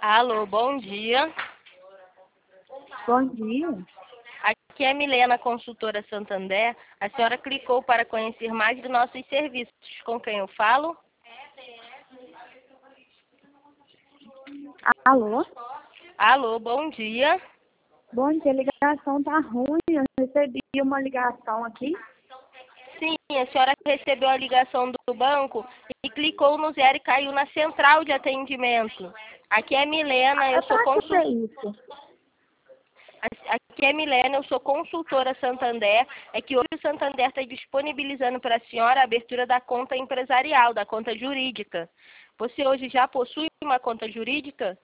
Alô, bom dia. Bom dia. Aqui é Milena, consultora Santander. A senhora clicou para conhecer mais dos nossos serviços. Com quem eu falo? Alô? Alô, bom dia. Bom dia, a ligação tá ruim. Eu recebi uma ligação aqui. Sim, a senhora recebeu a ligação do banco e clicou no zero e caiu na central de atendimento. Aqui é Milena, eu sou Pra que é isso? Aqui é Milena, eu sou consultora Santander. É que hoje o Santander está disponibilizando para a senhora a abertura da conta empresarial, da conta jurídica. Você hoje já possui uma conta jurídica?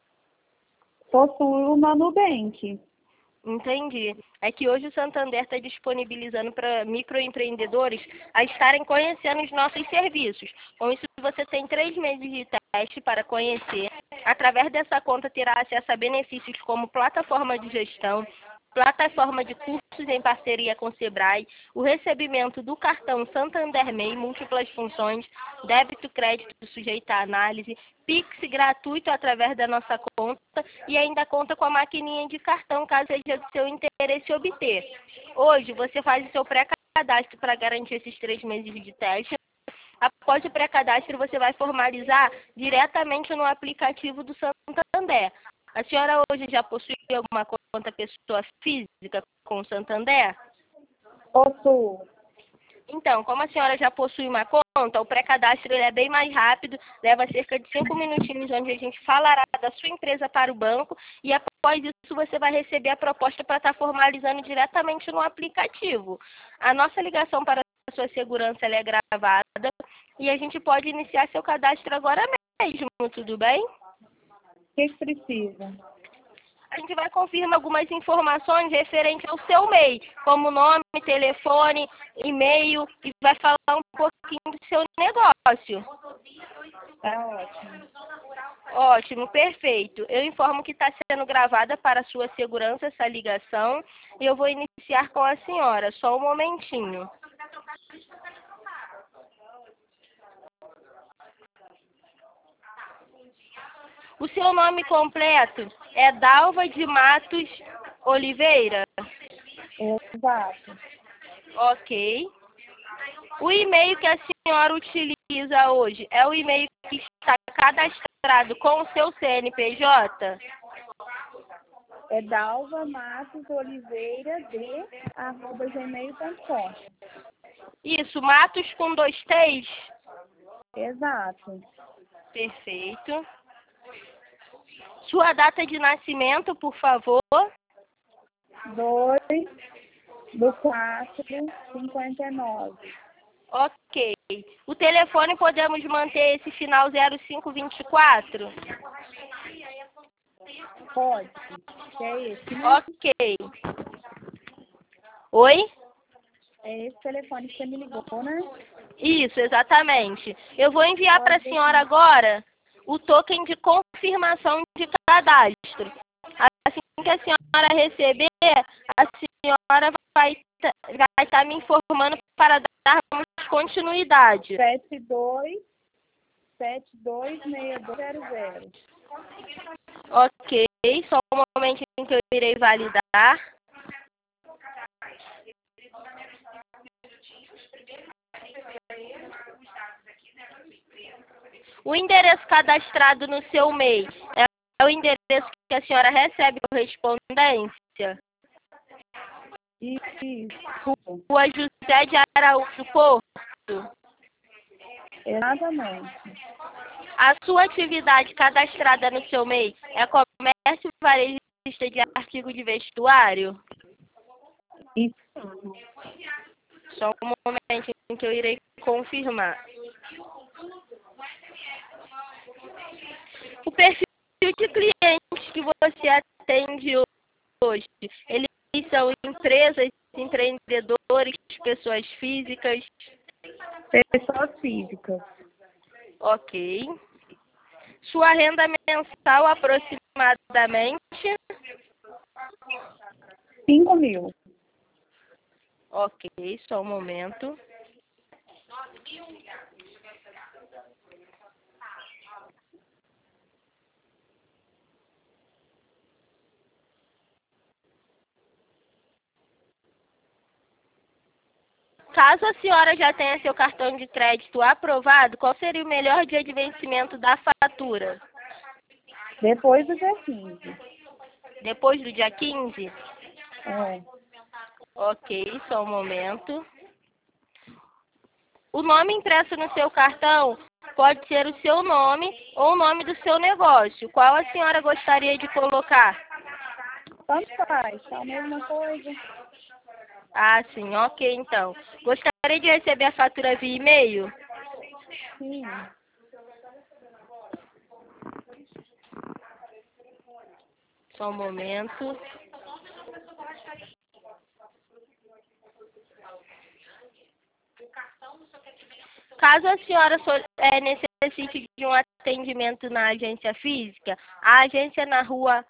Possuo uma Nubank. Entendi. É que hoje o Santander está disponibilizando para microempreendedores a estarem conhecendo os nossos serviços. Com isso, você tem 3 meses de teste para conhecer. Através dessa conta, terá acesso a benefícios como plataforma de gestão, plataforma de cursos em parceria com o Sebrae, o recebimento do cartão Santander MEI, múltiplas funções, débito, crédito sujeito à análise, Pix gratuito através da nossa conta e ainda conta com a maquininha de cartão, caso seja do seu interesse obter. Hoje, você faz o seu pré-cadastro para garantir esses 3 meses de teste. Após o pré-cadastro, você vai formalizar diretamente no aplicativo do Santander. A senhora hoje já possui alguma conta pessoa física com o Santander? Possuo. Então, como a senhora já possui uma conta, o pré-cadastro é bem mais rápido, leva cerca de 5 minutinhos, onde a gente falará da sua empresa para o banco e após isso você vai receber a proposta para estar formalizando diretamente no aplicativo. A nossa ligação para a sua segurança ela é gravada e a gente pode iniciar seu cadastro agora mesmo, tudo bem? O que precisa? A gente vai confirmar algumas informações referentes ao seu MEI, como nome, telefone, e-mail, e vai falar um pouquinho do seu negócio. Tá ótimo. Ótimo, perfeito. Eu informo que está sendo gravada para sua segurança essa ligação e eu vou iniciar com a senhora. Só um momentinho. O seu nome completo é Dalva de Matos Oliveira? Exato. Ok. O e-mail que a senhora utiliza hoje é o e-mail que está cadastrado com o seu CNPJ? É dalvamatosoliveira@gmail.com. Isso, Matos com 2 T's? Exato. Perfeito. Sua data de nascimento, por favor? 2/4/59. Ok. O telefone podemos manter esse final 0524? Pode. Que é esse, né? Ok. Oi? É esse telefone que você me ligou, né? Isso, exatamente. Eu vou enviar para a Pode senhora deixar. agora o token de confirmação de cadastro. Assim que a senhora receber, a senhora vai estar me informando para darmos continuidade. 72626200. Ok, só um momento em que eu irei validar. O endereço cadastrado no seu MEI é o endereço que a senhora recebe correspondência? Isso. Rua José de Araújo Porto. Exatamente. A sua atividade cadastrada no seu MEI é comércio varejista de artigo de vestuário? Isso. Só um momento em que eu irei confirmar. O perfil de clientes que você atende hoje, eles são empresas, empreendedores, pessoas físicas? Pessoas físicas. Ok. Sua renda mensal aproximadamente? 5.000. Ok, só um momento. Caso a senhora já tenha seu cartão de crédito aprovado, qual seria o melhor dia de vencimento da fatura? Depois do dia 15. Depois do dia 15? É. Ok, só um momento. O nome impresso no seu cartão pode ser o seu nome ou o nome do seu negócio. Qual a senhora gostaria de colocar? Tanto faz, tá a mesma coisa. Ah, sim, ok, então. Gostaria de receber a fatura via e-mail? Sim. Só um momento. Caso a senhora necessite de um atendimento na agência física, a agência na rua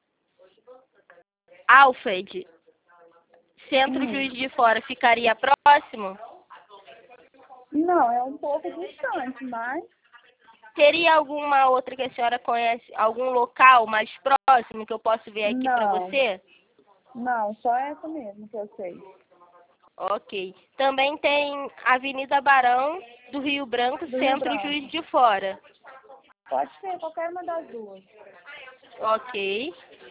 Alfred, Centro Juiz de Fora, ficaria próximo? Não, é um pouco distante, mas Teria alguma outra que a senhora conhece, algum local mais próximo que eu possa ver aqui para você? não, só essa mesmo que eu sei. Ok. Também tem Avenida Barão do Rio Branco, Do Rio Centro Branco. Juiz de Fora. Pode ser qualquer uma das duas. Ok.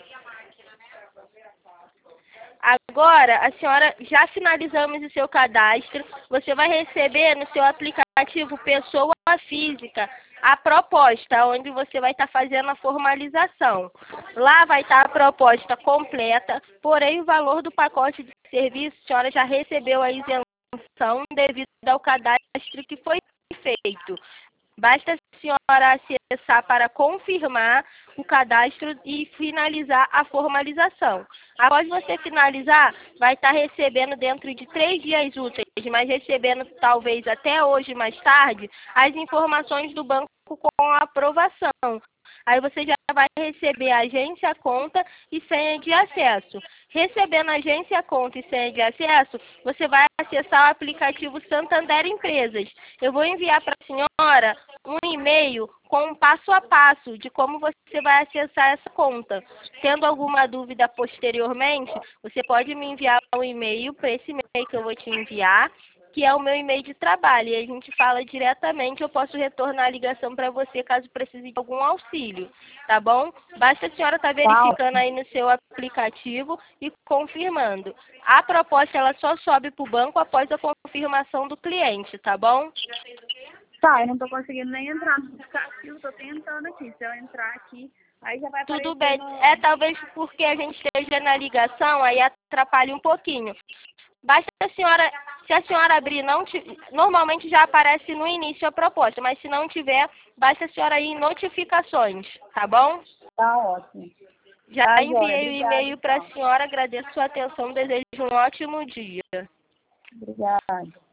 Agora, a senhora, já finalizamos o seu cadastro. Você vai receber no seu aplicativo Pessoa Física a proposta, onde você vai estar fazendo a formalização. Lá vai estar a proposta completa, porém o valor do pacote de serviço, a senhora já recebeu a isenção devido ao cadastro que foi feito. Basta a senhora acessar para confirmar o cadastro e finalizar a formalização. Após você finalizar, vai estar recebendo dentro de 3 dias úteis, mas recebendo talvez até hoje mais tarde, as informações do banco com a aprovação. Aí você já vai receber a agência, conta e senha de acesso. Recebendo a agência, conta e senha de acesso, você vai acessar o aplicativo Santander Empresas. Eu vou enviar para a senhora um e-mail com um passo a passo de como você vai acessar essa conta. Tendo alguma dúvida posteriormente, você pode me enviar um e-mail para esse e-mail que eu vou te enviar, que é o meu e-mail de trabalho, e a gente fala diretamente, eu posso retornar a ligação para você caso precise de algum auxílio, tá bom? Basta a senhora estar verificando aí no seu aplicativo e confirmando. A proposta, ela só sobe para o banco após a confirmação do cliente, tá bom? Tá, eu não tô conseguindo nem entrar no aplicativo, tô tentando aqui. Se eu entrar aqui, aí já vai aparecer. Tudo bem. Talvez porque a gente esteja na ligação, aí atrapalha um pouquinho. Basta a senhora, se a senhora abrir, normalmente já aparece no início a proposta, mas se não tiver, basta a senhora ir em notificações, tá bom? Tá ótimo. Já Tá, enviei o e-mail então. para a senhora, agradeço a sua atenção, desejo um ótimo dia. Obrigada.